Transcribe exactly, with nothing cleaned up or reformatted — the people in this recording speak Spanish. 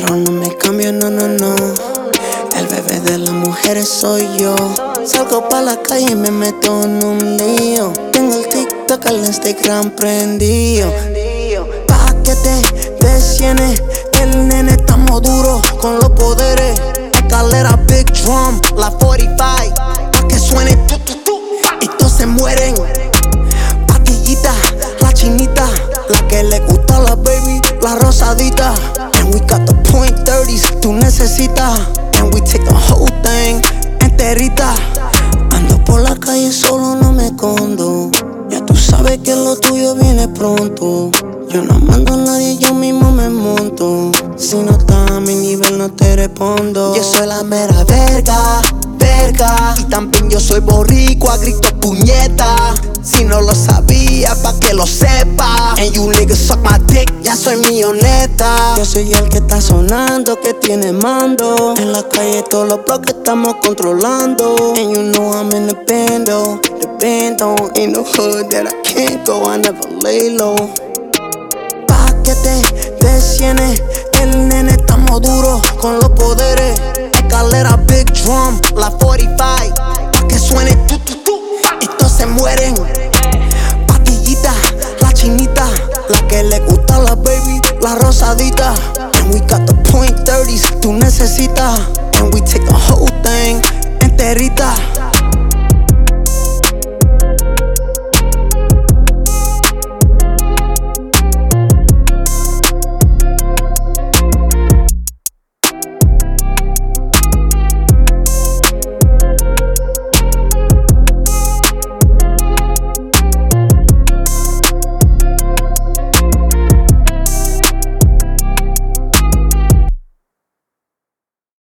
Pero no me cambio, no, no, no. El bebé de las mujeres soy yo. Salgo pa' la calle y me meto en un lío. Tengo el TikTok, el Instagram prendido. Paquete de cienes, el nene estamos duros con los poderes. Escalera Big Drum, la cuarenta y cinco, pa' que suene tu, tu, tu, y todos se mueren. Patillita, la chinita, la que le gusta a la baby, la rosadita. And we got the point thirties, tú necesitas. And we take the whole thing enterita. Ando por la calle solo, no me escondo. Ya tú sabes que lo tuyo viene pronto. Yo no mando a nadie, yo mismo me monto. Si no estás a mi nivel, no te respondo. Yo soy la mera verga, verga. Y también yo soy boricua, grito puñeta. Si no lo sabía, pa' que lo sepa. And you niggas suck my dick, ya soy milloneta. Yo soy el que está sonando, que tiene mando. En la calle todos los bloques estamos controlando. And you know I'm in the bando, the bando. Ain't no hood that I can't go, I never lay low. Paquete de cienes, el nene estamos duros con los poderes.